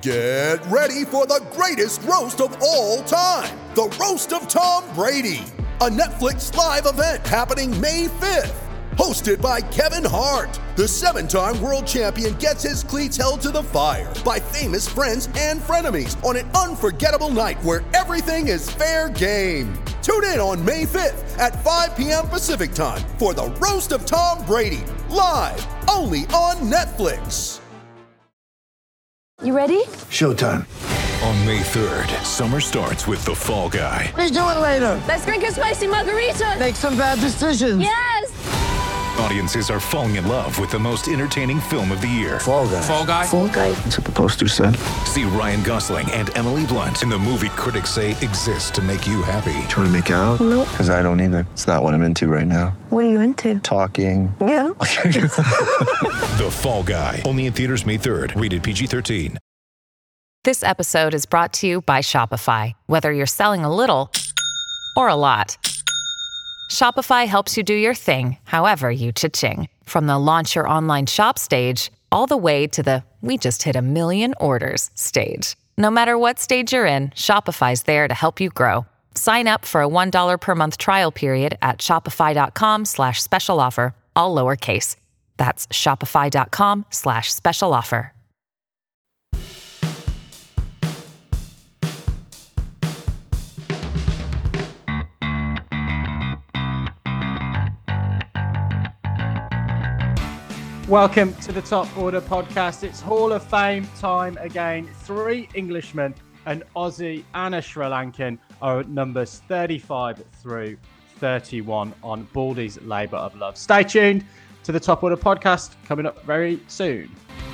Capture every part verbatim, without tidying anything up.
Get ready for the greatest roast of all time, the Roast of Tom Brady, a Netflix live event happening May fifth. Hosted by Kevin Hart, the seven-time world champion gets his cleats held to the fire by famous friends and frenemies on an unforgettable night where everything is fair game. Tune in on May fifth at five p.m. Pacific time for the Roast of Tom Brady, live only on Netflix. You ready? Showtime. On May third, summer starts with The Fall Guy. Let's do it later. Let's drink a spicy margarita. Make some bad decisions. Yes! Audiences are falling in love with the most entertaining film of the year. Fall Guy. Fall Guy? Fall Guy. That's what the poster said. See Ryan Gosling and Emily Blunt in the movie critics say exists to make you happy. Trying to make it out? Nope. Because I don't either. It's not what I'm into right now. What are you into? Talking. Yeah. The Fall Guy. Only in theaters May third. Rated P G thirteen. This episode is brought to you by Shopify. Whether you're selling a little or a lot, Shopify helps you do your thing, however you cha-ching. From the launch your online shop stage, all the way to the we just hit a million orders stage. No matter what stage you're in, Shopify's there to help you grow. Sign up for a one dollar per month trial period at shopify.com slash special offer, all lowercase. That's shopify.com slash special offer. Welcome to the Top Order podcast. It's Hall of Fame time again. Three Englishmen, an Aussie and a Sri Lankan are at numbers thirty-five through thirty-one on Baldy's Labour of Love. Stay tuned to the Top Order podcast, coming up very soon.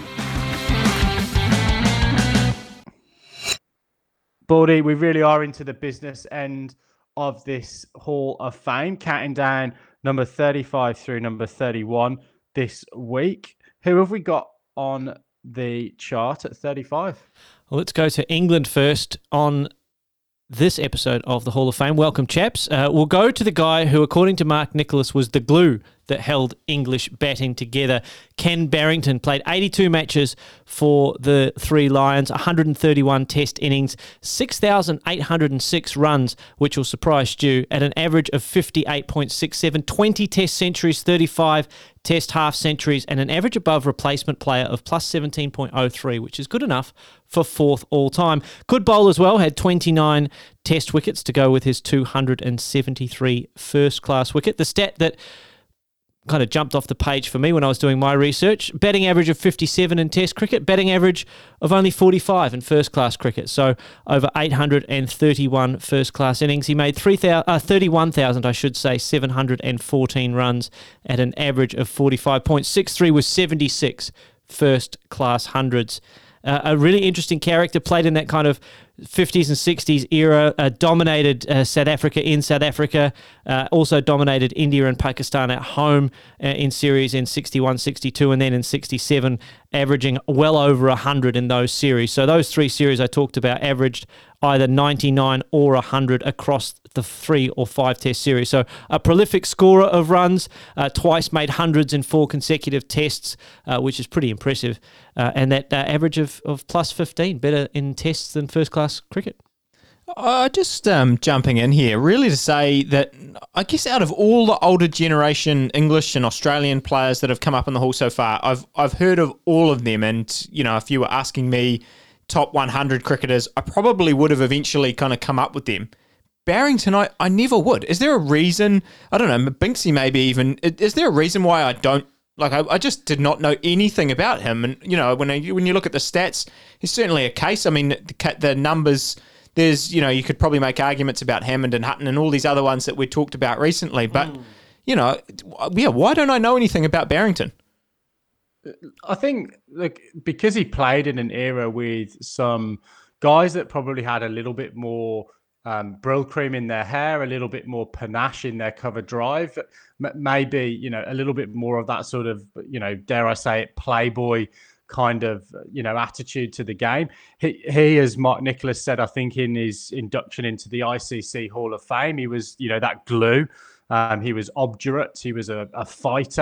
Baldy, we really are into the business end of this Hall of Fame, counting down number thirty-five through number thirty-one. This week. Who have we got on the chart at thirty-five? Well, let's go to England first on this episode of the Hall of Fame. Welcome, chaps. Uh, we'll go to the guy who, according to Mark Nicholas, was the glue that held English batting together. Ken Barrington played eighty-two matches for the Three Lions, one hundred thirty-one test innings, six thousand eight hundred six runs, which will surprise Stu, at an average of fifty-eight point six seven, twenty test centuries, thirty-five test half centuries, and an average above replacement player of plus seventeen point oh three, which is good enough for fourth all time. Could bowl as well, had twenty-nine test wickets to go with his two hundred seventy-three first class wicket. The stat that kind of jumped off the page for me when I was doing my research: batting average of fifty-seven in test cricket, batting average of only forty-five in first class cricket. So over eight hundred thirty-one first class innings. He made three thousand, uh, thirty-one thousand, I should say, seven hundred fourteen runs at an average of forty-five point six three with seventy-six first class hundreds. Uh, a really interesting character, played in that kind of fifties and sixties era, uh, dominated uh, South Africa in South Africa, uh, also dominated India and Pakistan at home uh, in series in sixty-one, sixty-two, and then in sixty-seven, averaging well over one hundred in those series. So those three series I talked about averaged either ninety-nine or one hundred across the three or five test series. So a prolific scorer of runs, uh, twice made hundreds in four consecutive tests, uh, which is pretty impressive. Uh, and that uh, average of, of plus fifteen, better in tests than first class cricket. Uh, just um, jumping in here, really to say that I guess out of all the older generation English and Australian players that have come up in the Hall so far, I've I've heard of all of them. And, you know, if you were asking me top one hundred cricketers, I probably would have eventually kind of come up with them. Barrington, I, I never would. Is there a reason? I don't know, Binksy maybe even. Is there a reason why I don't? Like, I, I just did not know anything about him. And, you know, when I, when you look at the stats, he's certainly a case. I mean, the, the numbers, there's, you know, you could probably make arguments about Hammond and Hutton and all these other ones that we talked about recently. But, mm. you know, yeah, why don't I know anything about Barrington? I think, look, because he played in an era with some guys that probably had a little bit more um, brill cream in their hair, a little bit more panache in their cover drive, m- maybe, you know, a little bit more of that sort of, you know, dare I say it, playboy kind of, you know, attitude to the game. He, he, as Mark Nicholas said, I think in his induction into the I C C Hall of Fame, he was, you know, that glue. Um, he was obdurate. He was a, a fighter.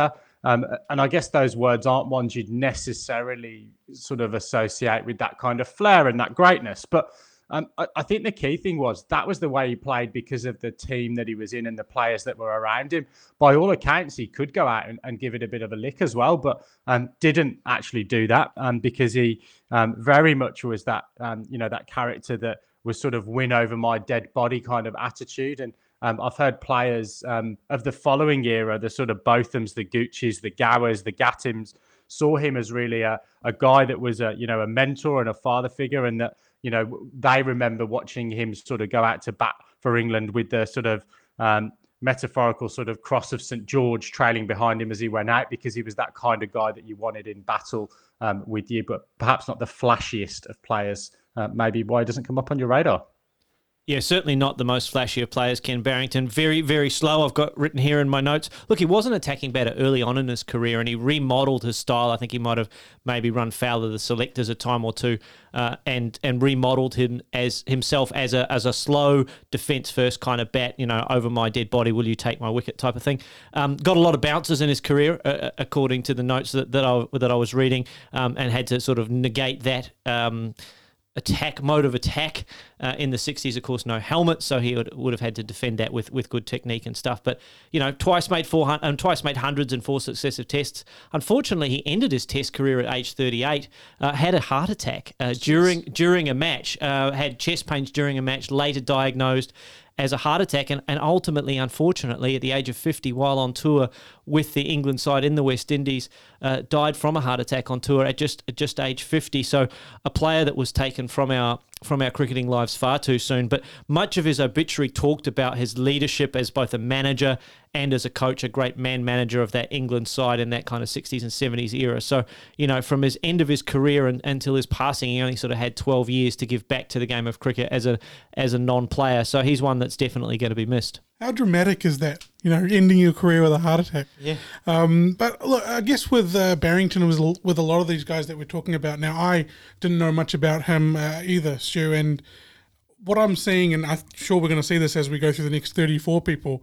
Um, and I guess those words aren't ones you'd necessarily sort of associate with that kind of flair and that greatness. But um, I, I think the key thing was that was the way he played because of the team that he was in and the players that were around him. By all accounts, he could go out and, and give it a bit of a lick as well, but um, didn't actually do that um, because he um, very much was that, um, you know, that character that was sort of win over my dead body kind of attitude. And Um, I've heard players um, of the following era, the sort of Bothams, the Guccis, the Gowers, the Gattims, saw him as really a, a guy that was a, you know, a mentor and a father figure, and that, you know, they remember watching him sort of go out to bat for England with the sort of um, metaphorical sort of cross of Saint George trailing behind him as he went out, because he was that kind of guy that you wanted in battle um, with you, but perhaps not the flashiest of players. Uh, maybe why he doesn't come up on your radar. Yeah, certainly not the most flashy of players, Ken Barrington. Very, very slow. I've got written here in my notes. Look, he wasn't attacking batter early on in his career, and he remodelled his style. I think he might have maybe run foul of the selectors a time or two, uh, and and remodelled him as himself as a as a slow defence first kind of bat. You know, over my dead body, will you take my wicket type of thing. Um, got a lot of bounces in his career, uh, according to the notes that that I that I was reading, um, and had to sort of negate that. Um, attack mode of attack uh, in the sixties, of course, no helmet, so he would, would have had to defend that with, with good technique and stuff. But you know, twice made four hundred, um, twice made hundreds in four successive tests. Unfortunately, he ended his test career at age thirty-eight. Uh, had a heart attack uh, during during a match. Uh, had chest pains during a match. Later diagnosed as a heart attack, and, and ultimately, unfortunately, at the age of fifty, while on tour with the England side in the West Indies, uh, died from a heart attack on tour at just at just age fifty. So a player that was taken from our from our cricketing lives far too soon. But much of his obituary talked about his leadership as both a manager and as a coach, a great man manager of that England side in that kind of sixties and seventies era. So, you know, from his end of his career and, until his passing, he only sort of had twelve years to give back to the game of cricket as a as a non-player. So he's one that's definitely going to be missed. How dramatic is that? You know, ending your career with a heart attack. Yeah. Um, but look, I guess with uh, Barrington, it was l- with a lot of these guys that we're talking about now. I didn't know much about him uh, either, Stu. And what I'm seeing, and I'm sure we're going to see this as we go through the next thirty-four people,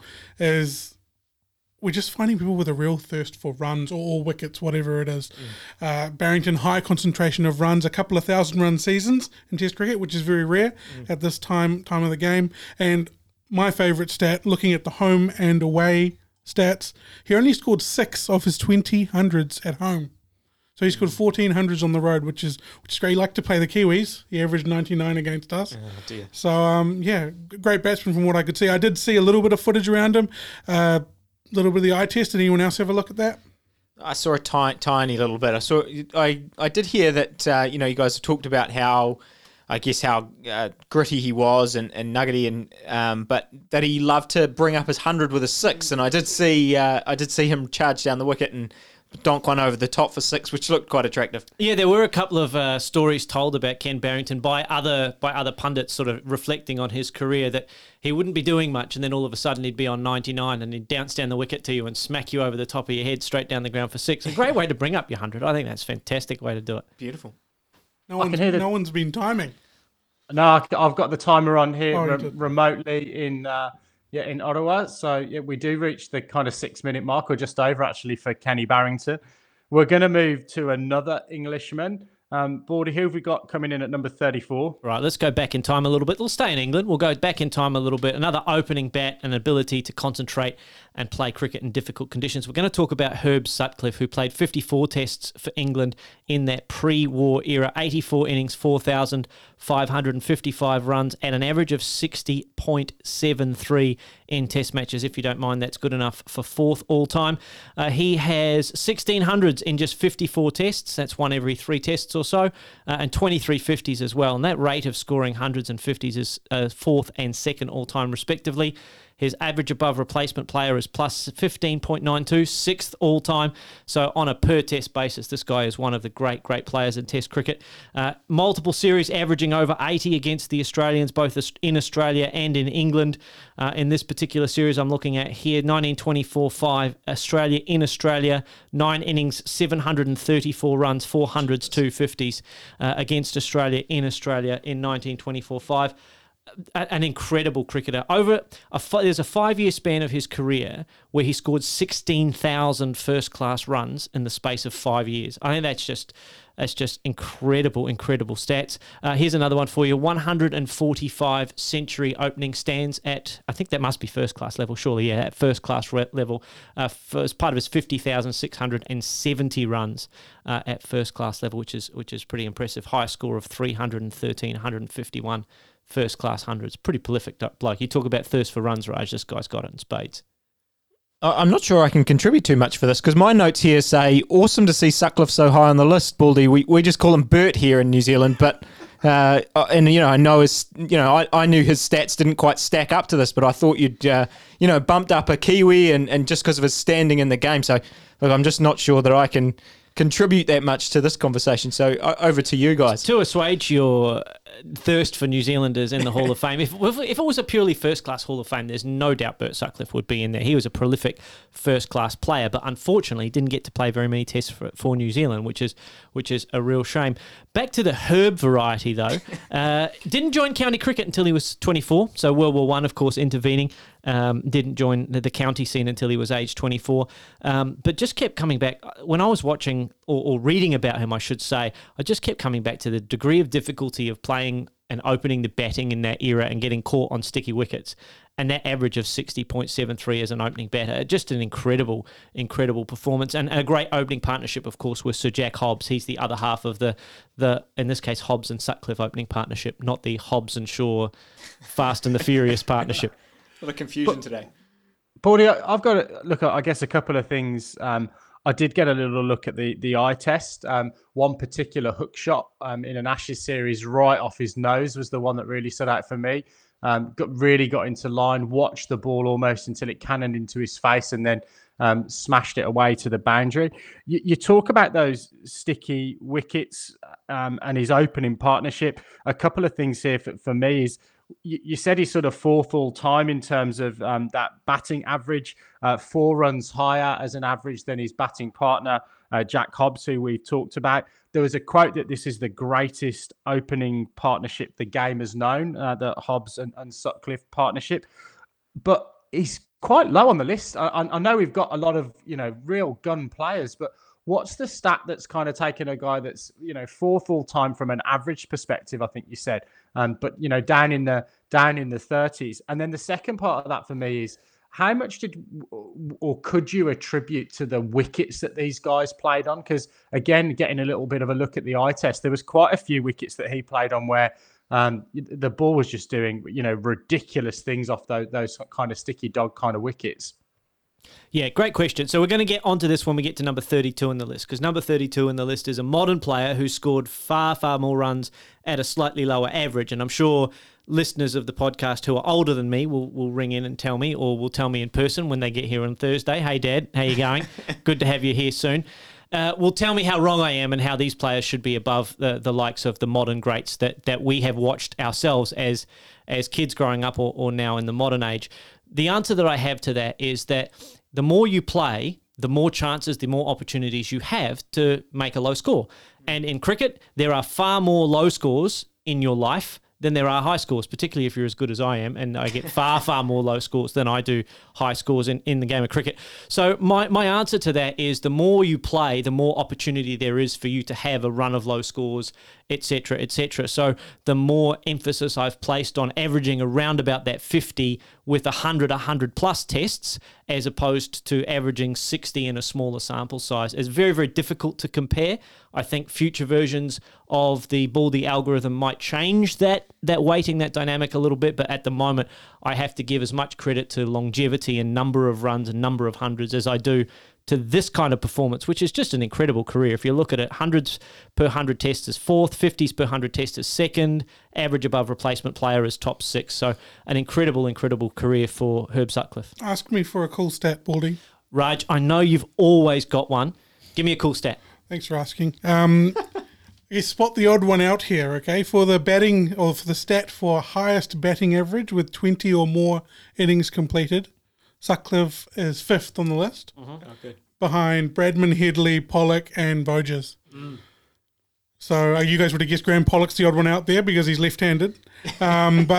is we're just finding people with a real thirst for runs or, or wickets, whatever it is. Mm. Uh, Barrington, high concentration of runs, a couple of thousand run seasons in Test cricket, which is very rare mm. at this time time of the game. And my favourite stat, looking at the home and away stats, he only scored six of his twenty hundreds at home. So he scored fourteen hundreds on the road, which is which is great. He liked to play the Kiwis. He averaged ninety-nine against us. Oh dear. So, um, yeah, great batsman from what I could see. I did see a little bit of footage around him, a uh, little bit of the eye test. Did anyone else have a look at that? I saw a tiny, tiny little bit. I saw. I, I did hear that. Uh, you know, you guys have talked about how, I guess, how uh, gritty he was and, and nuggety, and um, but that he loved to bring up his hundred with a six. And I did see. Uh, I did see him charge down the wicket and donk one over the top for six, which looked quite attractive. Yeah, there were a couple of uh, stories told about Ken Barrington by other by other pundits, sort of reflecting on his career, that he wouldn't be doing much, and then all of a sudden he'd be on ninety-nine and he'd bounce down the wicket to you and smack you over the top of your head straight down the ground for six. A great way to bring up your hundred. I think that's a fantastic way to do it. Beautiful. No one's, no one's been timing. No, I've got the timer on here Oh, re- remotely in uh, yeah in Ottawa. So yeah, we do reach the kind of six minute mark, or just over actually, for Kenny Barrington. We're going to move to another Englishman. Um, Bordy, who have we got coming in at number thirty-four? Right, let's go back in time a little bit. We'll stay in England. We'll go back in time a little bit. Another opening bat, an ability to concentrate and play cricket in difficult conditions. We're going to talk about Herb Sutcliffe, who played fifty-four tests for England in that pre-war era. eighty-four innings, four thousand five hundred fifty-five runs, and an average of sixty point seven three in test matches. If you don't mind, that's good enough for fourth all-time. Uh, he has sixteen hundreds in just fifty-four tests. That's one every three tests or so, uh, and twenty-three fifties as well. And that rate of scoring hundreds and fifties is uh, fourth and second all-time, respectively. His average above replacement player is plus fifteen point nine two, sixth all-time. So on a per-test basis, this guy is one of the great, great players in test cricket. Uh, multiple series averaging over eighty against the Australians, both in Australia and in England. Uh, in this particular series I'm looking at here, nineteen twenty-four five, Australia in Australia, nine innings, seven hundred thirty-four runs, four hundreds, two fifties uh, against Australia in Australia in nineteen twenty-four five. a, an incredible cricketer. Over a fi- there's a five-year span of his career where he scored sixteen thousand first-class runs in the space of five years. I think that's just that's just incredible, incredible stats. Uh, here's another one for you: one hundred forty-five century opening stands at, I think that must be first-class level, surely, yeah, at first-class re- level. Uh, for, as part of his fifty thousand six hundred seventy runs uh, at first-class level, which is which is pretty impressive. Highest score of three hundred thirteen, one hundred fifty-one. First class hundreds. Pretty prolific bloke. You talk about thirst for runs, Raj. This guy's got it in spades. I'm not sure I can contribute too much for this because my notes here say, awesome to see Sutcliffe so high on the list, Baldy. We we just call him Bert here in New Zealand, but uh, and you know I know his you know I, I knew his stats didn't quite stack up to this, but I thought you'd uh, you know bumped up a Kiwi and, and just because of his standing in the game. So look, I'm just not sure that I can contribute that much to this conversation. So uh, over to you guys. To assuage your thirst for New Zealanders in the Hall of Fame, if, if it was a purely first-class Hall of Fame, there's no doubt Bert Sutcliffe would be in there. He was a prolific first-class player, but unfortunately didn't get to play very many tests for, for New Zealand, which is which is a real shame. Back to the Herb variety, though. Uh, didn't join county cricket until he was twenty-four, so World War One, of course, intervening. Um, didn't join the, the county scene until he was age twenty-four, um, but just kept coming back. When I was watching or, or reading about him, I should say, I just kept coming back to the degree of difficulty of playing and opening the batting in that era and getting caught on sticky wickets. And that average of sixty point seven three as an opening batter, just an incredible, incredible performance. And a great opening partnership, of course, with Sir Jack Hobbs. He's the other half of the, the in this case, Hobbs and Sutcliffe opening partnership, not the Hobbs and Shaw Fast and the Furious partnership. A lot of confusion but, today. Paulie, I've got to look at, I guess, a couple of things. Um, I did get a little look at the the eye test. Um, one particular hook shot um, in an Ashes series right off his nose was the one that really stood out for me. Um, got really got into line, watched the ball almost until it cannoned into his face, and then um, smashed it away to the boundary. You, you talk about those sticky wickets um, and his opening partnership. A couple of things here for, for me is you, you said he's sort of fourth all time in terms of um, that batting average, uh, four runs higher as an average than his batting partner, uh, Jack Hobbs, who we've talked about. There was a quote that this is the greatest opening partnership the game has known, uh, the Hobbs and, and Sutcliffe partnership. But he's quite low on the list. I, I know we've got a lot of, you know, real gun players, but what's the stat that's kind of taken a guy that's, you know, fourth all time from an average perspective, I think you said, um, but, you know, down in the down in the thirties. And then the second part of that for me is, how much did or could you attribute to the wickets that these guys played on? Because, again, getting a little bit of a look at the eye test, there was quite a few wickets that he played on where um, the ball was just doing, you know, ridiculous things off those, those kind of sticky dog kind of wickets. Yeah, great question. So we're going to get onto this when we get to number thirty-two in the list, because number thirty-two in the list is a modern player who scored far, far more runs at a slightly lower average. And I'm sure listeners of the podcast who are older than me will, will ring in and tell me, or will tell me in person when they get here on Thursday. Hey, Dad, how you going? Good to have you here soon. Uh, will tell me how wrong I am and how these players should be above the, the likes of the modern greats that, that we have watched ourselves as as kids growing up or, or now in the modern age. The answer that I have to that is that the more you play, the more chances, the more opportunities you have to make a low score. And in cricket, there are far more low scores in your life than there are high scores, particularly if you're as good as I am, and I get far, far more low scores than I do high scores in, in the game of cricket. So my, my answer to that is the more you play, the more opportunity there is for you to have a run of low scores, et cetera, et cetera. So the more emphasis I've placed on averaging around about that fifty with one hundred, one hundred plus tests, as opposed to averaging sixty in a smaller sample size, is very, very difficult to compare. I think future versions of the Baldy algorithm might change that that weighting, that dynamic a little bit, but at the moment, I have to give as much credit to longevity and number of runs and number of hundreds as I do to this kind of performance, which is just an incredible career. If you look at it, hundreds per hundred tests is fourth, fifties per hundred tests is second, average above replacement player is top six. So an incredible, incredible career for Herb Sutcliffe. Ask me for a cool stat, Baldy. Raj, I know you've always got one. Give me a cool stat. Thanks for asking. Um, you spot the odd one out here, okay? For the batting, or for the stat for highest batting average with twenty or more innings completed, Sutcliffe is fifth on the list, Mm-hmm. Okay. behind Bradman, Headley, Pollock, and Bojes. Mm. So uh, you guys would have guessed Graham Pollock's the odd one out there because he's left-handed. Um, but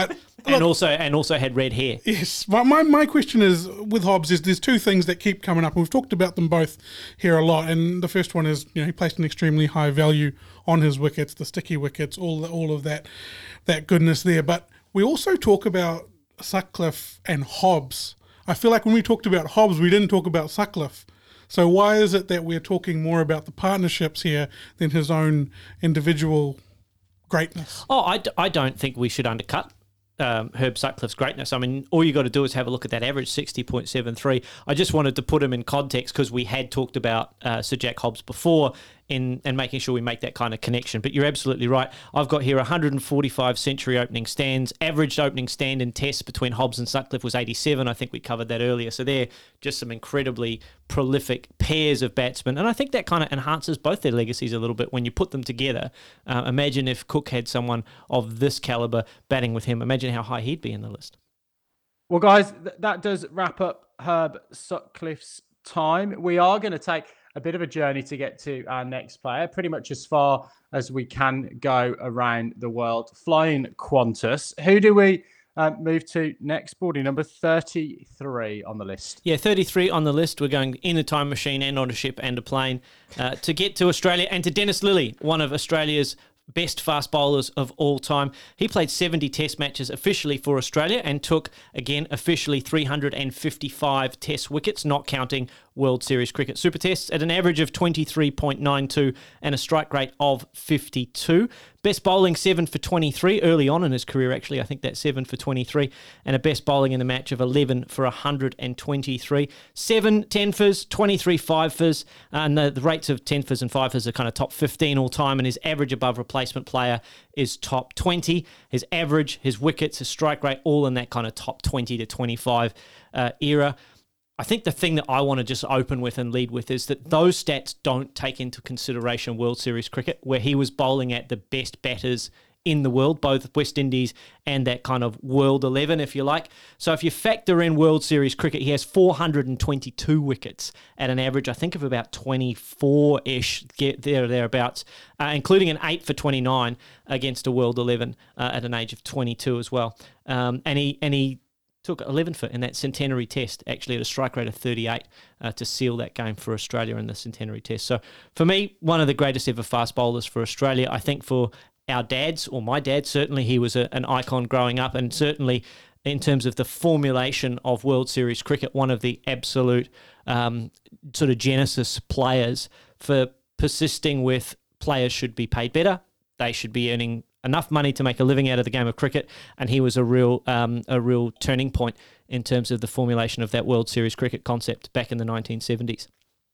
and also and also had red hair. Yes, my, my my question is with Hobbs is there's two things that keep coming up, and we've talked about them both here a lot. And the first one is, you know, he placed an extremely high value on his wickets, the sticky wickets, all all of that that goodness there. But we also talk about Sutcliffe and Hobbs. I feel like when we talked about Hobbs, we didn't talk about Sutcliffe. So why is it that we're talking more about the partnerships here than his own individual greatness? Oh, I, d- I don't think we should undercut um, Herb Sutcliffe's greatness. I mean, all you got to do is have a look at that average, sixty point seven three. I just wanted to put him in context because we had talked about uh, Sir Jack Hobbs before in and making sure we make that kind of connection. But you're absolutely right. I've got here one hundred forty-five century opening stands. Average opening stand in tests between Hobbs and Sutcliffe was eighty-seven. I think we covered that earlier. So they're just some incredibly prolific pairs of batsmen. And I think that kind of enhances both their legacies a little bit when you put them together. Uh, imagine if Cook had someone of this caliber batting with him. Imagine how high he'd be in the list. Well, guys, th- that does wrap up Herb Sutcliffe's time. We are going to take a bit of a journey to get to our next player, pretty much as far as we can go around the world. Flying Qantas. Who do we uh, move to next? Boarding number thirty-three on the list. Yeah, thirty-three on the list. We're going in a time machine and on a ship and a plane uh, to get to Australia and to Dennis Lillee, one of Australia's best fast bowlers of all time. He played seventy test matches officially for Australia and took, again, officially three hundred fifty-five test wickets, not counting World Series Cricket Super Tests, at an average of twenty-three point nine two and a strike rate of fifty-two. Best bowling, seven for twenty-three early on in his career, actually. I think that's seven for twenty-three. And a best bowling in the match of eleven for one hundred twenty-three. Seven ten-fers, twenty-three five-fers. And the, the rates of ten-fers and five-fers are kind of top fifteen all time. And his average above replacement player is top twenty. His average, his wickets, his strike rate, all in that kind of top twenty to twenty-five uh, era. I think the thing that I want to just open with and lead with is that those stats don't take into consideration World Series cricket, where he was bowling at the best batters in the world, both West Indies and that kind of World eleven, if you like. So if you factor in World Series cricket, he has four hundred twenty-two wickets at an average, I think, of about twenty-four-ish, there or thereabouts, uh, including an eight for twenty-nine against a World eleven uh, at an age of twenty-two as well. Um, and he and he took eleven for in that centenary test, actually at a strike rate of thirty-eight uh, to seal that game for Australia in the centenary test. So for me, one of the greatest ever fast bowlers for Australia. I think for our dads, or my dad, certainly he was a, an icon growing up, and certainly in terms of the formulation of World Series cricket, one of the absolute um, sort of genesis players for persisting with players should be paid better. They should be earning enough money to make a living out of the game of cricket, and he was a real um, a real turning point in terms of the formulation of that World Series cricket concept back in the nineteen seventies.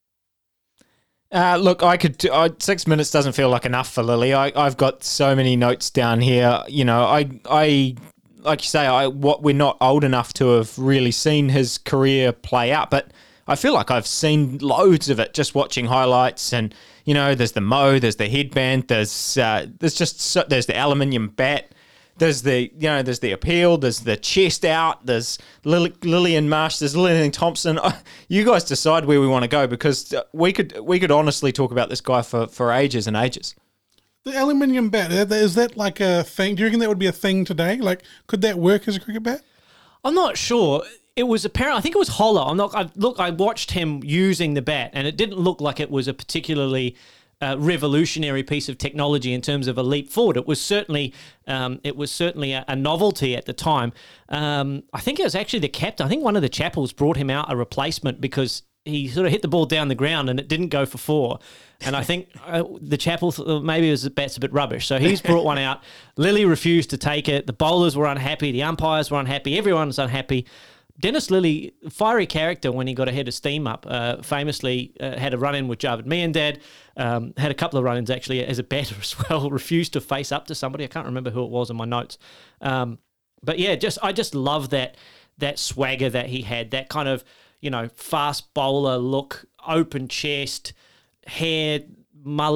Uh, look, I could. I, six minutes doesn't feel like enough for Lillee. I, I've got so many notes down here. You know, I, I, like you say, I what we're not old enough to have really seen his career play out, but I feel like I've seen loads of it just watching highlights. And you know, there's the mo, there's the headband, there's uh, there's just so, there's the aluminium bat. There's the, you know, there's the appeal, there's the chest out, there's Lily, Lillian Marsh, there's Lillian Thompson. You guys decide where we want to go, because we could we could honestly talk about this guy for, for ages and ages. The aluminium bat, is that like a thing? Do you reckon that would be a thing today? Like, could that work as a cricket bat? I'm not sure. It was apparent. I think it was hollow. I'm not. I, look, I watched him using the bat, and it didn't look like it was a particularly Uh, revolutionary piece of technology in terms of a leap forward. It was certainly, um, it was certainly a, a novelty at the time. Um, I think it was actually the captain. I think one of the Chappells brought him out a replacement because he sort of hit the ball down the ground and it didn't go for four. And I think uh, the Chappell th- maybe it was the bat's a bit rubbish, so he's brought one out. Lillee refused to take it. The bowlers were unhappy. The umpires were unhappy. Everyone was unhappy. Dennis Lillee, fiery character when he got a head of steam up, uh, famously uh, had a run-in with Javed Miandad, um, had a couple of run-ins actually as a batter as well, refused to face up to somebody. I can't remember who it was in my notes. Um, but yeah, just I just love that that swagger that he had, that kind of, you know, fast bowler look, open chest, hair, mullet.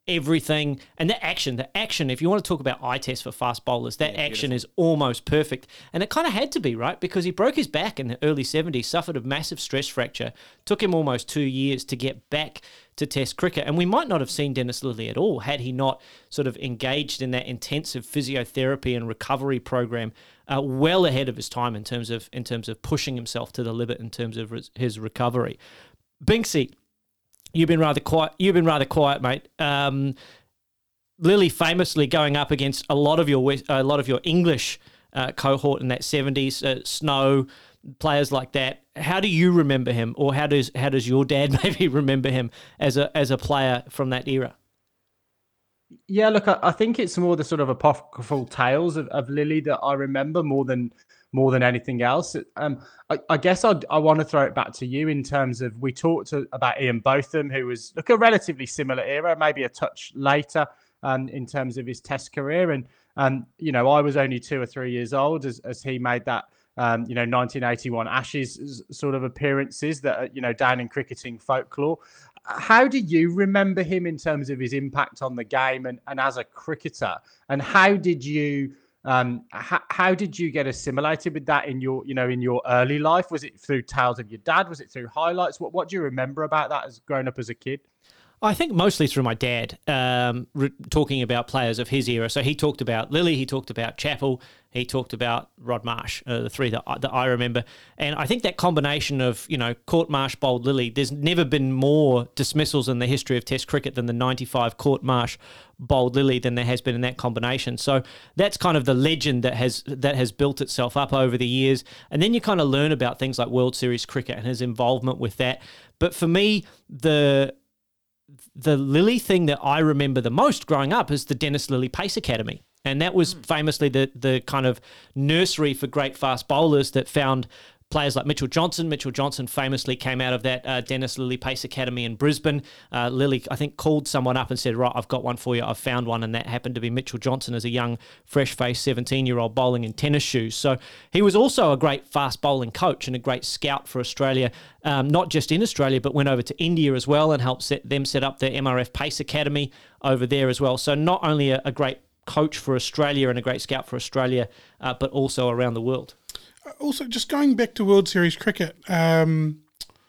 everything. And the action, the action, if you want to talk about eye test for fast bowlers, that yeah, action is almost perfect. And it kind of had to be, right? Because he broke his back in the early seventies, suffered a massive stress fracture, took him almost two years to get back to Test cricket. And we might not have seen Dennis Lillee at all had he not sort of engaged in that intensive physiotherapy and recovery program uh, well ahead of his time in terms of in terms of pushing himself to the limit in terms of his, his recovery. Binksy, You've been rather quiet. You've been rather quiet, mate. Um, Lillee famously going up against a lot of your West, a lot of your English uh, cohort in that seventies, uh, Snow, players like that. How do you remember him, or how does how does your dad maybe remember him as a as a player from that era? Yeah, look, I, I think it's more the sort of apocryphal tales of, of Lillee that I remember more than more than anything else. Um, I, I guess I'd, I want to throw it back to you in terms of, we talked to, about Ian Botham, who was, look, a relatively similar era, maybe a touch later um, in terms of his Test career. And, um, you know, I was only two or three years old as, as he made that, um, you know, nineteen eighty-one Ashes sort of appearances that, are, you know, down in cricketing folklore. How do you remember him in terms of his impact on the game and, and as a cricketer? And how did you... Um, how, how did you get assimilated with that in your, you know, in your early life? Was it through tales of your dad? Was it through highlights? What, what do you remember about that as growing up as a kid? I think mostly through my dad, um, re- talking about players of his era. So he talked about Lillee, he talked about Chappell, he talked about Rod Marsh, uh, the three that I, that I remember. And I think that combination of, you know, Court Marsh bowled Lillee, there's never been more dismissals in the history of Test cricket than the ninety-five Court Marsh bowled Lillee than there has been in that combination. So that's kind of the legend that has that has built itself up over the years. And then you kind of learn about things like World Series cricket and his involvement with that. But for me, the... The Lillee thing that I remember the most growing up is the Dennis Lillee Pace Academy. And that was famously the the kind of nursery for great fast bowlers that found players like Mitchell Johnson. Mitchell Johnson famously came out of that uh, Dennis Lillee Pace Academy in Brisbane. Uh, Lillee, I think, called someone up and said, right, I've got one for you. I've found one. And that happened to be Mitchell Johnson as a young, fresh-faced seventeen-year-old bowling in tennis shoes. So he was also a great fast bowling coach and a great scout for Australia, um, not just in Australia, but went over to India as well and helped set them set up the M R F Pace Academy over there as well. So not only a, a great coach for Australia and a great scout for Australia, uh, but also around the world. Also, just going back to World Series cricket, um,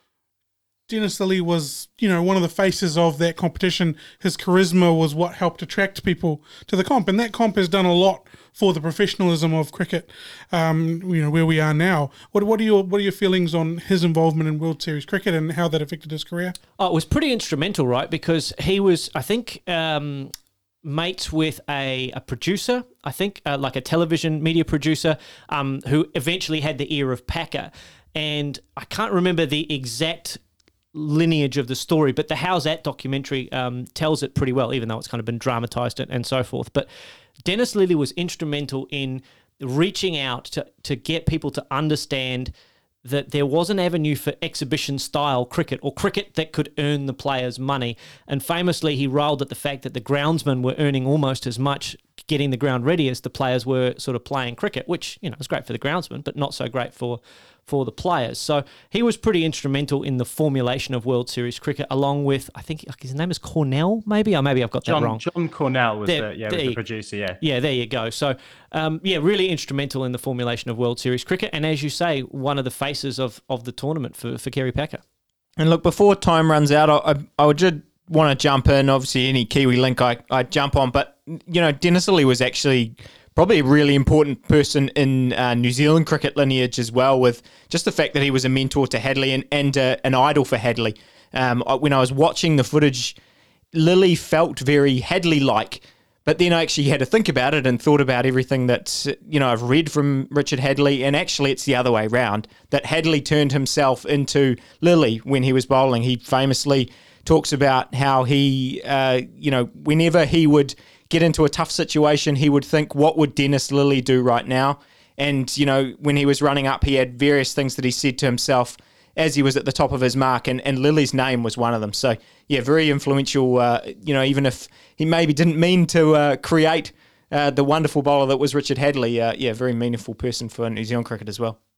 Dennis Lillee was, you know, one of the faces of that competition. His charisma was what helped attract people to the comp, and that comp has done a lot for the professionalism of cricket. Um, you know, where we are now. What what are your what are your feelings on his involvement in World Series cricket and how that affected his career? Oh, it was pretty instrumental, right? Because he was, I think. Um, mates with a, a producer, I think, uh, like a television media producer, um, who eventually had the ear of Packer. And I can't remember the exact lineage of the story, but the How's That documentary um, tells it pretty well, even though it's kind of been dramatised and, and so forth. But Dennis Lillee was instrumental in reaching out to, to get people to understand that there was an avenue for exhibition-style cricket, or cricket that could earn the players money. And famously, he railed at the fact that the groundsmen were earning almost as much getting the ground ready as the players were sort of playing cricket, which, you know, was great for the groundsmen, but not so great for for the players. So he was pretty instrumental in the formulation of World Series cricket, along with, I think his name is Cornell, maybe? Or maybe I've got John, that wrong. John Cornell was, there, the, yeah, was the producer, yeah. Yeah, there you go. So, um, yeah, really instrumental in the formulation of World Series cricket. And as you say, one of the faces of, of the tournament for, for Kerry Packer. And look, before time runs out, I, I would just want to jump in. Obviously, any Kiwi link I, I jump on. But, you know, Dennis Lillee was actually probably a really important person in uh, New Zealand cricket lineage as well, with just the fact that he was a mentor to Hadlee and, and uh, an idol for Hadlee. Um, when I was watching the footage, Lillee felt very Hadlee-like, but then I actually had to think about it and thought about everything that, you know, I've read from Richard Hadlee, and actually it's the other way around, that Hadlee turned himself into Lillee when he was bowling. He famously talks about how he, uh, you know, whenever he would get into a tough situation, he would think, what would Dennis Lillee do right now? And, you know, when he was running up, he had various things that he said to himself as he was at the top of his mark, and, and Lillee's name was one of them. So, yeah, very influential, uh, you know, even if he maybe didn't mean to uh, create uh, the wonderful bowler that was Richard Hadlee. Uh, yeah, very meaningful person for New Zealand cricket as well.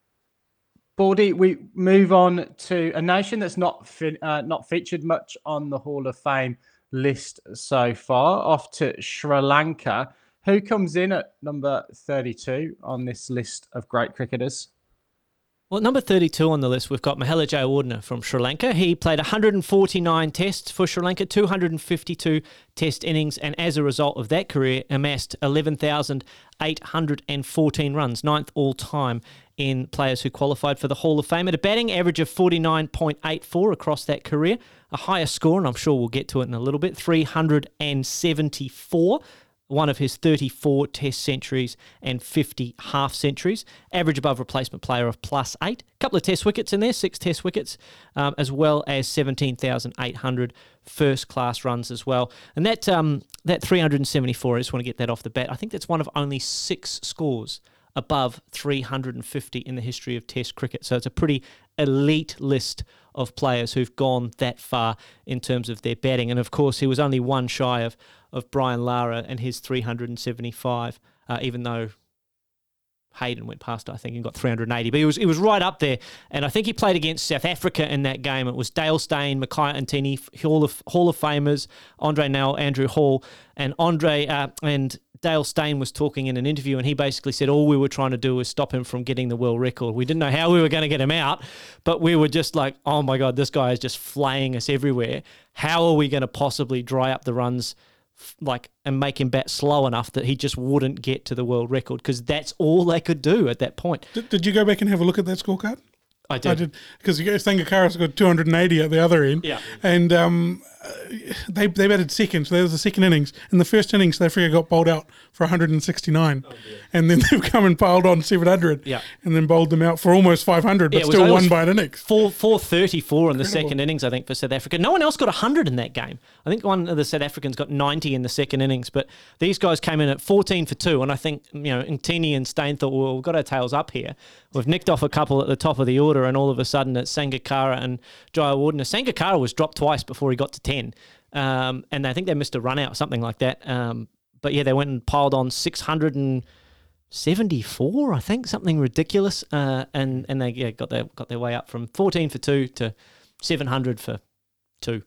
Baldy, we move on to a nation that's not fi- uh, not featured much on the Hall of Fame list so far. Off to Sri Lanka. Who comes in at number thirty-two on this list of great cricketers? Well, number thirty-two on the list, we've got Mahela Jayawardene from Sri Lanka. He played one hundred forty-nine tests for Sri Lanka, two hundred fifty-two test innings, and as a result of that career, amassed eleven thousand eight hundred fourteen runs, ninth all-time in players who qualified for the Hall of Fame, at a batting average of forty-nine point eight four across that career. A higher score, and I'm sure we'll get to it in a little bit, three hundred seventy-four. One of his thirty-four test centuries and fifty half centuries. Average above replacement player of plus eight. A couple of test wickets in there, six test wickets, um, as well as seventeen thousand eight hundred first class runs as well. And that um, that three hundred seventy-four, I just want to get that off the bat, I think that's one of only six scores above three hundred fifty in the history of test cricket. So it's a pretty elite list of players who've gone that far in terms of their batting. And of course, he was only one shy of, of Brian Lara and his three hundred seventy-five, uh, even though Hayden went past, I think, and got three hundred eighty. But he was he was right up there. And I think he played against South Africa in that game. It was Dale Steyn, Mackay Antini, Hall of, Hall of Famers, Andre Nell, Andrew Hall, and Andre uh, and Dale Steyn was talking in an interview, and he basically said all we were trying to do was stop him from getting the world record. We didn't know how we were going to get him out, but we were just like, oh my God, this guy is just flaying us everywhere. How are we going to possibly dry up the runs like and make him bat slow enough that he just wouldn't get to the world record? Because that's all they could do at that point. Did, did you go back and have a look at that scorecard? I did. I did, because Sangakkara's got two hundred eighty at the other end. Yeah. And um, they they batted second, so there was the second innings. In the first innings, South Africa got bowled out for one hundred sixty-nine. Oh, and then they've come and piled on seven hundred. Yeah. And then bowled them out for almost five hundred, but Yeah, it was- still it won was by an innings. Four four thirty four in the Incredible. second innings, I think, for South Africa. No one else got a hundred in that game. I think one of the South Africans got ninety in the second innings, but these guys came in at fourteen for two, and I think you know Ntini and Steyn thought, well, we've got our tails up here. We've nicked off a couple at the top of the order, and all of a sudden it's Sangakkara and Jayawardene. Sangakkara was dropped twice before he got to ten, um, and I think they missed a run out, something like that. Um, but yeah, they went and piled on six hundred seventy-four, I think, something ridiculous, uh, and and they yeah, got their got their way up from fourteen for two to seven hundred for two.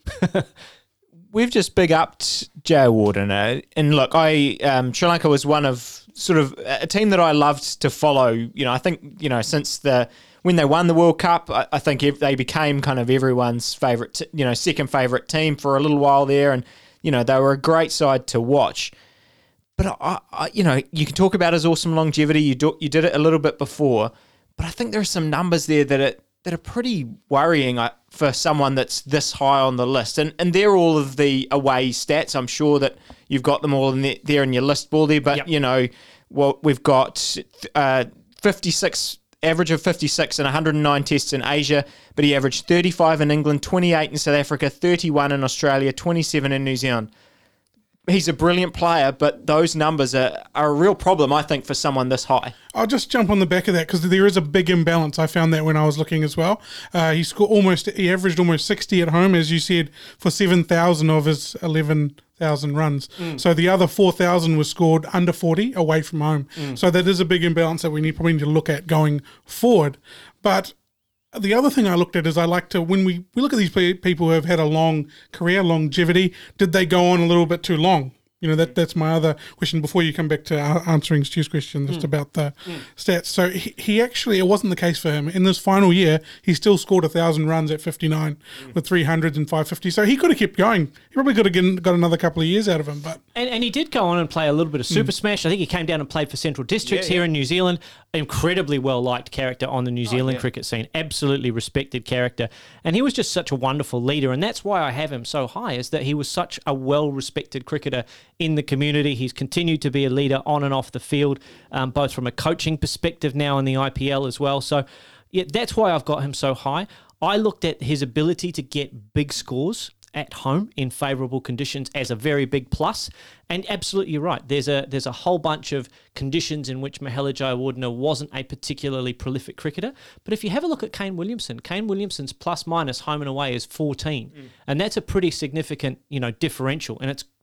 We've just big upped Jayawardene, uh, and look, I um, Sri Lanka was one of sort of a team that I loved to follow. You know, I think you know since the when they won the World Cup, I, I think ev- they became kind of everyone's favourite, t- you know, second favourite team for a little while there, and you know they were a great side to watch. But I, I, you know, you can talk about his awesome longevity. You do, you did it a little bit before, but I think there are some numbers there that are that are pretty worrying uh, for someone that's this high on the list. And and they're all of the away stats. I'm sure that you've got them all in the, there in your list, Baldy. But Yep. you know, well, we've got uh, fifty-six average of fifty-six and one hundred nine tests in Asia, but he averaged thirty-five in England, twenty-eight in South Africa, thirty-one in Australia, twenty-seven in New Zealand. He's a brilliant player, but those numbers are, are a real problem, I think, for someone this high. I'll just jump on the back of that because there is a big imbalance. I found that when I was looking as well. Uh, he scored almost, he averaged almost sixty at home, as you said, for seven thousand of his eleven thousand runs. Mm. So the other four thousand was scored under forty away from home. Mm. So that is a big imbalance that we need probably need to look at going forward. But the other thing I looked at is I like to, when we, we look at these pe- people who have had a long career, longevity, did they go on a little bit too long? You know, that that's my other question before you come back to uh, answering Stu's question just Mm. about the Mm. stats. So he, he actually, it wasn't the case for him. In this final year, he still scored one thousand runs at fifty-nine Mm. with three hundreds and five fifty. So he could have kept going. He probably could have got another couple of years out of him. But And, and he did go on and play a little bit of Super Smash. I think he came down and played for Central Districts Yeah, here yeah. in New Zealand. Incredibly well-liked character on the New Zealand yeah. cricket scene. Absolutely respected character. And he was just such a wonderful leader. And that's why I have him so high, is that he was such a well-respected cricketer in the community. He's continued to be a leader on and off the field, um, both from a coaching perspective now in the I P L as well. So yeah, that's why I've got him so high. I looked at his ability to get big scores at home in favourable conditions as a very big plus. And absolutely you're right. There's a there's a whole bunch of conditions in which Mahela Jayawardene wasn't a particularly prolific cricketer. But if you have a look at Kane Williamson, Kane Williamson's plus minus home and away is fourteen. Mm. And that's a pretty significant, you know, differential. And it's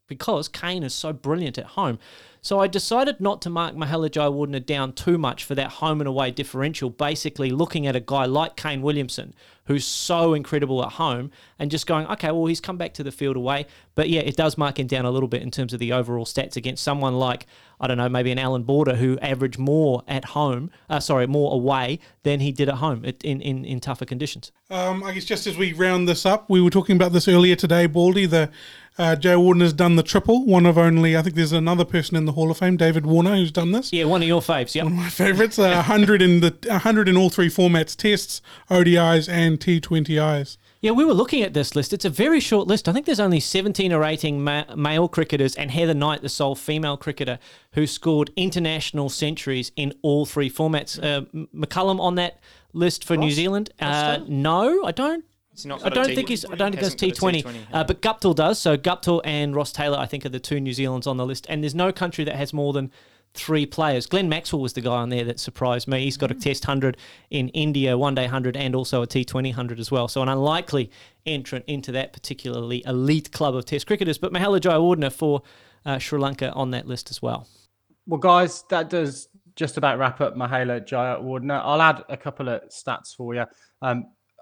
because Kane is so brilliant at home. So I decided not to mark Mahela Jayawardene down too much for that home and away differential, basically looking at a guy like Kane Williamson, who's so incredible at home, and just going, okay, well, he's come back to the field away. But yeah, it does mark him down a little bit in terms of the overall stats against someone like, I don't know, maybe an Alan Border, who averaged more at home, uh, sorry, more away than he did at home in, in, in tougher conditions. Um, I guess just as we round this up, we were talking about this earlier today, Baldy, the uh, Jayawardene has done the triple, one of only, I think there's another person in the Hall of Fame, David Warner, who's done this. Yeah, one of your faves, yeah. One of my favourites, uh, one hundred in the one hundred in all three formats, tests, O D Is and T twenty Is. Yeah, we were looking at this list. It's a very short list. I think there's only seventeen or eighteen ma- male cricketers and Heather Knight, the sole female cricketer, who scored international centuries in all three formats. Uh, McCullum on that list for Ross? New Zealand? Uh, no, I don't. I don't think he's. I don't think that's T twenty. Uh, but Guptill does. So Guptill and Ross Taylor, I think, are the two New Zealands on the list. And there's no country that has more than three players. Glenn Maxwell was the guy on there that surprised me. He's got a Test one hundred in India, one Day one hundred, and also a T twenty one hundred as well. So an unlikely entrant into that particularly elite club of Test cricketers. But Mahela Jayawardene for uh, Sri Lanka on that list as well. Well, guys, that does just about wrap up Mahela Jayawardene. I'll add a couple of stats for you. Um,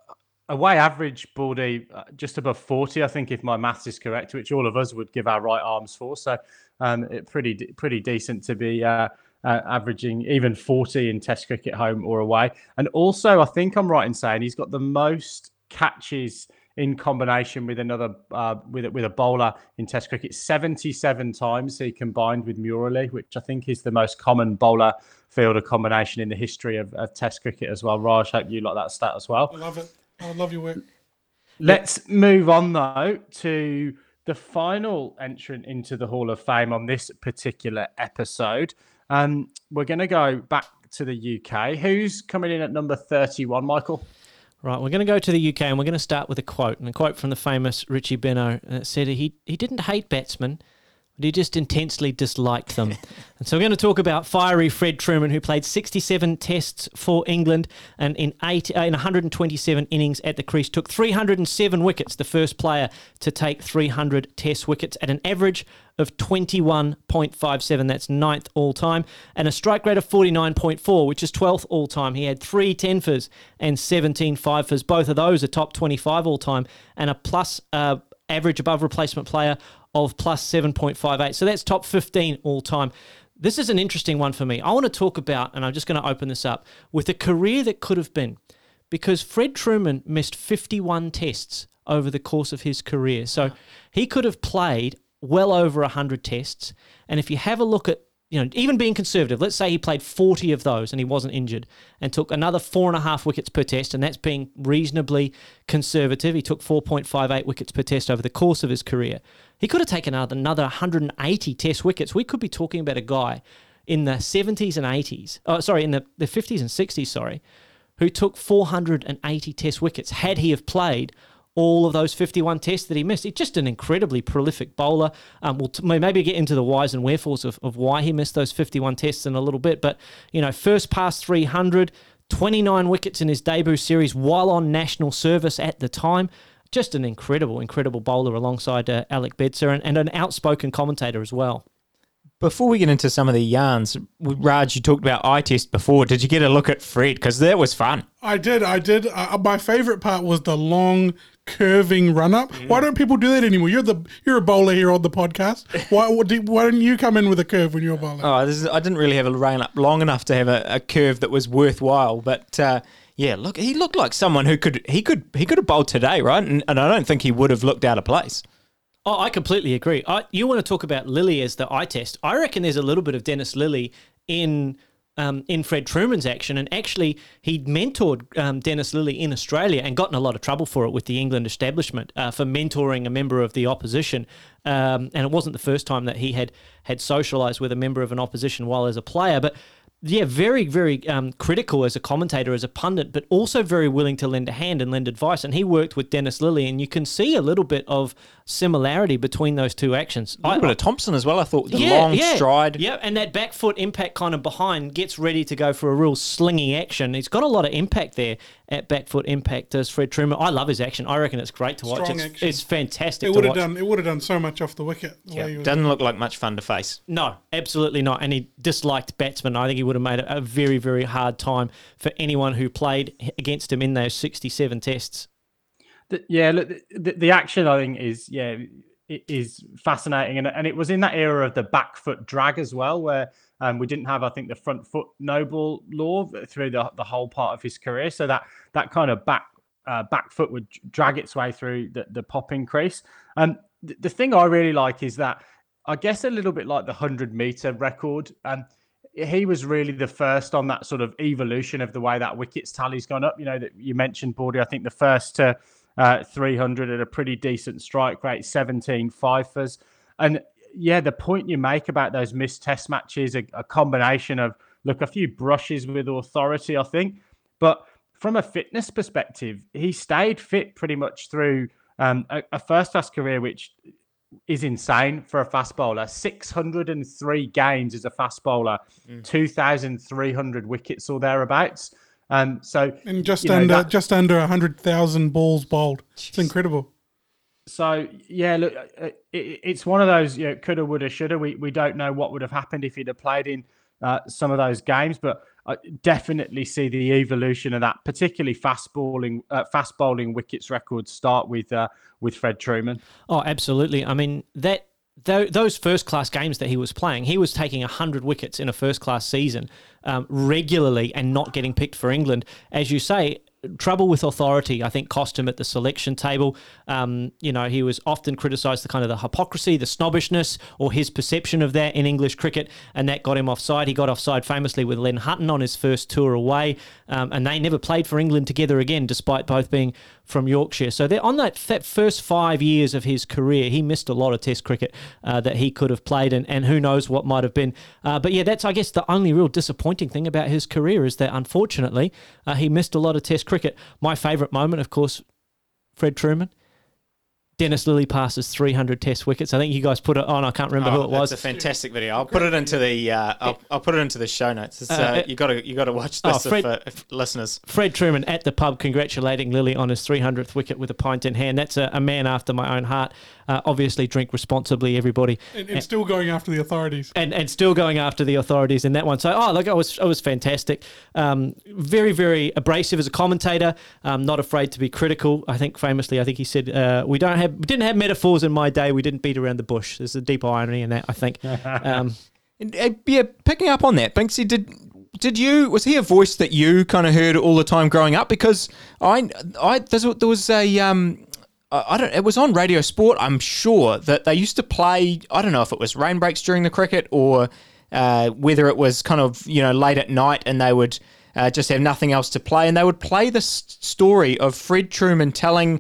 away average, Baldy, uh, just above forty, I think, if my maths is correct, which all of us would give our right arms for. So um, it pretty pretty decent to be uh, uh, averaging even forty in Test cricket, home or away. And also, I think I'm right in saying he's got the most catches in combination with another uh, with with a bowler in Test cricket, seventy-seven times he combined with Murali, which I think is the most common bowler fielder combination in the history of, of Test cricket as well. Raj, hope you like that stat as well. I love it. I love your work. Let's move on, though, to the final entrant into the Hall of Fame on this particular episode. Um, we're going to go back to the U K. Who's coming in at number thirty-one, Michael? Right, we're going to go to the U K and we're going to start with a quote. And a quote from the famous Richie Benaud that said he, he didn't hate batsmen, but he just intensely disliked them. And so we're going to talk about fiery Fred Trueman, who played sixty-seven tests for England and in eight uh, in one hundred twenty-seven innings at the crease, took three hundred seven wickets, the first player to take three hundred test wickets at an average of twenty-one point five seven. That's ninth all-time. And a strike rate of forty-nine point four, which is twelfth all-time. He had three ten-fers and seventeen five-fers. Both of those are top twenty-five all-time. And a plus uh, average above replacement player of plus seven point five eight. So that's top fifteen all-time. This is an interesting one for me. I want to talk about, and I'm just going to open this up, with a career that could have been, because Fred Trueman missed fifty-one tests over the course of his career. So he could have played well over one hundred tests. And if you have a look at, you know, even being conservative, let's say he played forty of those and he wasn't injured and took another four and a half wickets per test, and that's being reasonably conservative. He took four point five eight wickets per test over the course of his career. He could have taken another, another one hundred eighty test wickets. We could be talking about a guy in the seventies and eighties, oh, sorry, in the, the fifties and sixties, sorry, who took four hundred eighty test wickets had he have played all of those fifty-one tests that he missed. He's just an incredibly prolific bowler. Um, we'll t- maybe get into the whys and wherefores of, of why he missed those fifty-one tests in a little bit. But, you know, first past three hundred, twenty-nine wickets in his debut series while on national service at the time. Just an incredible, incredible bowler alongside uh, Alec Bedser, and, and an outspoken commentator as well. Before we get into some of the yarns, Raj, you talked about eye test before. Did you get a look at Fred? Because that was fun. I did, I did. Uh, my favourite part was the long curving run up. Mm. Why don't people do that anymore? You're the you're a bowler here on the podcast. Why what do, why don't you come in with a curve when you're a bowler? Oh, this is, I didn't really have a run up long enough to have a, a curve that was worthwhile. But uh, yeah, look, he looked like someone who could he could he could have bowled today, right? And, and I don't think he would have looked out of place. Oh, I completely agree. I, you want to talk about Lilly as the eye test. I reckon there's a little bit of Dennis Lilly in um, in Fred Trueman's action. And actually, he'd mentored um, Dennis Lilly in Australia and gotten a lot of trouble for it with the England establishment uh, for mentoring a member of the opposition. Um, and it wasn't the first time that he had, had socialised with a member of an opposition while as a player. But yeah, very, very um, critical as a commentator, as a pundit, but also very willing to lend a hand and lend advice. And he worked with Dennis Lilly, and you can see a little bit of similarity between those two actions. A little I, bit of Thompson as well, I thought, the yeah, long yeah, stride. Yeah, and that back foot impact kind of behind, gets ready to go for a real slingy action. He's got a lot of impact there. at Backfoot Impact does Fred Trueman. I love his action. I reckon it's great to watch. Strong It's, action. it's fantastic It to would have watch. done. It would have done so much off the wicket. The way he was- Doesn't look like much fun to face. No, absolutely not. And he disliked batsmen. I think he would have made it a very, very hard time for anyone who played against him in those sixty-seven tests. The, yeah, look, the, the action I think is yeah it is fascinating, and and it was in that era of the back foot drag as well, where um, we didn't have I think the front foot no ball law through the the whole part of his career, so that that kind of back uh, back foot would drag its way through the, the popping crease. And the, the thing I really like is that I guess a little bit like the hundred meter record, and um, he was really the first on that sort of evolution of the way that wickets tally's gone up. You know that you mentioned, Bordy. I think the first to Uh, three hundred at a pretty decent strike rate, seventeen fifers. And yeah, the point you make about those missed test matches, a, a combination of, look, a few brushes with authority, I think. But from a fitness perspective, he stayed fit pretty much through um, a, a first-class career, which is insane for a fast bowler. six hundred three games as a fast bowler, mm. two thousand three hundred wickets or thereabouts. Um, so and just you know, under that, just under a hundred thousand balls bowled. It's incredible. So yeah, look, it, it's one of those, you know, coulda, woulda, shoulda. We we don't know what would have happened if he'd have played in uh, some of those games, but I definitely see the evolution of that, particularly fast bowling, uh, fast bowling wickets records start with uh, with Fred Trueman. Oh, absolutely. I mean that. Those first-class games that he was playing, he was taking one hundred wickets in a first-class season um, regularly and not getting picked for England. As you say, trouble with authority, I think, cost him at the selection table. Um, you know, he was often criticised the kind of the hypocrisy, the snobbishness, or his perception of that in English cricket, and that got him offside. He got offside famously with Len Hutton on his first tour away, um, and they never played for England together again, despite both being from Yorkshire. So they're on that, that first five years of his career, he missed a lot of Test cricket uh, that he could have played, and, and who knows what might have been. Uh, but yeah, that's, I guess, the only real disappointing thing about his career is that, unfortunately, uh, he missed a lot of Test cricket. My favourite moment, of course, Fred Trueman. Dennis Lilly passes three hundred Test wickets. I think you guys put it on. I can't remember oh, who it was. It's a fantastic video. I'll put it into the. Uh, I'll, I'll put it into the show notes. It's, uh, uh, you got to you got to watch this, oh, Fred, if, uh, if listeners. Fred Trueman at the pub congratulating Lilly on his three hundredth wicket with a pint in hand. That's a, a man after my own heart. Uh, obviously, drink responsibly, everybody. And, and, and still going after the authorities. And and still going after the authorities in that one. So, oh, look, it was, it was fantastic. Um, very, very abrasive as a commentator. Um, not afraid to be critical. I think famously, I think he said, uh, we don't have, we didn't have metaphors in my day. We didn't beat around the bush. There's a deep irony in that, I think. Um, yeah, picking up on that, Binksy, did... Did you, was he a voice that you kind of heard all the time growing up? Because I, I, there was a, um, I don't, it was on Radio Sport, I'm sure, that they used to play, I don't know if it was rain breaks during the cricket or uh, whether it was kind of, you know, late at night and they would uh, just have nothing else to play. And they would play this story of Fred Trueman telling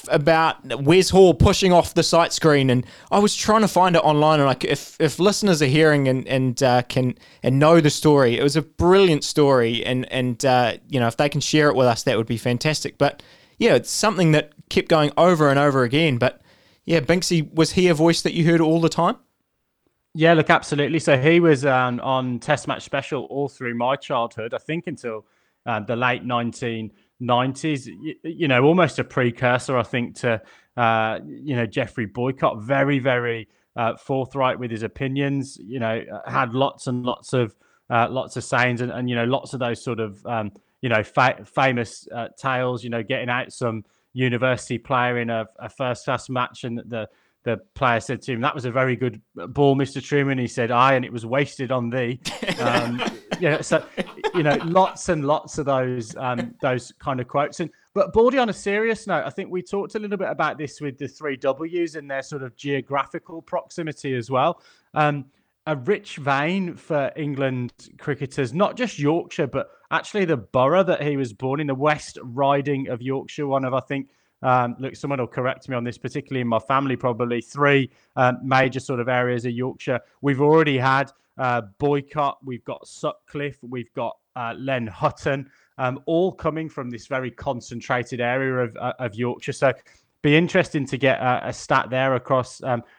about Wes Hall pushing off the sight screen, and I was trying to find it online, and like if if listeners are hearing and and uh, can and know the story, it was a brilliant story, and and uh, you know, if they can share it with us, that would be fantastic. But yeah, it's something that kept going over and over again. But yeah, Binksy, was he a voice that you heard all the time? Yeah, look, absolutely. So he was um, on Test Match Special all through my childhood, I think until uh, the late nineteen nineties, you, you know, almost a precursor, I think, to, uh, you know, Geoffrey Boycott. Very, very uh, forthright with his opinions, you know, had lots and lots of uh, lots of sayings and, and, you know, lots of those sort of, um, you know, fa- famous uh, tales, you know, getting out some university player in a, a first-class match and the the player said to him, "That was a very good ball, Mister Trueman." He said, "Aye, and it was wasted on thee." Um, yeah, so you know, lots and lots of those um, those kind of quotes. And but Baldy, on a serious note, I think we talked a little bit about this with the three W's and their sort of geographical proximity as well. Um, a rich vein for England cricketers, not just Yorkshire, but actually the borough that he was born in, the West Riding of Yorkshire, one of I think. Um, look, someone will correct me on this, particularly in my family, probably three um, major sort of areas of Yorkshire. We've already had uh, Boycott, we've got Sutcliffe, we've got uh, Len Hutton, um, all coming from this very concentrated area of, uh, of Yorkshire. So be interesting to get a, a stat there across um,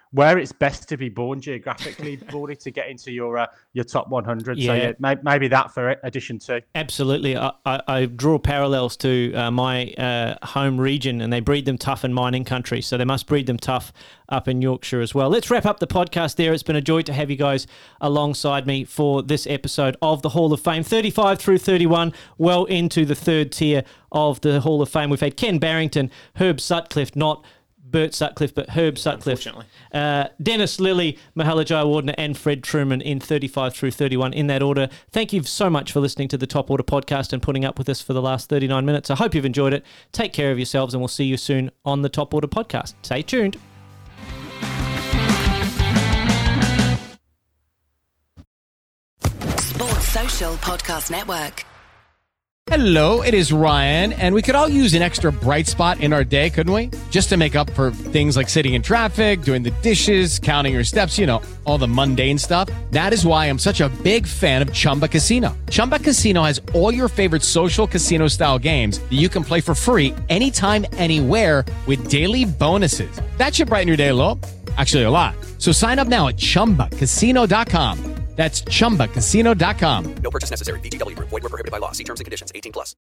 where it's best to be born geographically, Bordy, to get into your uh, your top one hundred. Yeah. So yeah, may, maybe that for edition two. Absolutely. I, I, I draw parallels to uh, my uh, home region, and they breed them tough in mining country, so they must breed them tough up in Yorkshire as well. Let's wrap up the podcast there. It's been a joy to have you guys alongside me for this episode of the Hall of Fame. thirty-five through thirty-one, well into the third tier of the Hall of Fame. We've had Ken Barrington, Herb Sutcliffe, not Bert Sutcliffe, but Herb Sutcliffe, uh, Dennis Lilly, Mahala Jayawardena, and Fred Truman in thirty-five through thirty-one in that order. Thank you so much for listening to the Top Order podcast and putting up with us for the last thirty-nine minutes. I hope you've enjoyed it. Take care of yourselves, and we'll see you soon on the Top Order podcast. Stay tuned. Sports Social Podcast Network. Hello, it is Ryan, and we could all use an extra bright spot in our day, couldn't we? Just to make up for things like sitting in traffic, doing the dishes, counting your steps, you know, all the mundane stuff. That is why I'm such a big fan of Chumba Casino. Chumba Casino has all your favorite social casino-style games that you can play for free anytime, anywhere with daily bonuses. That should brighten your day a little. Actually, a lot. So sign up now at chumba casino dot com. That's chumba casino dot com. No purchase necessary. V G W Group. Void where prohibited by law. See terms and conditions. eighteen plus.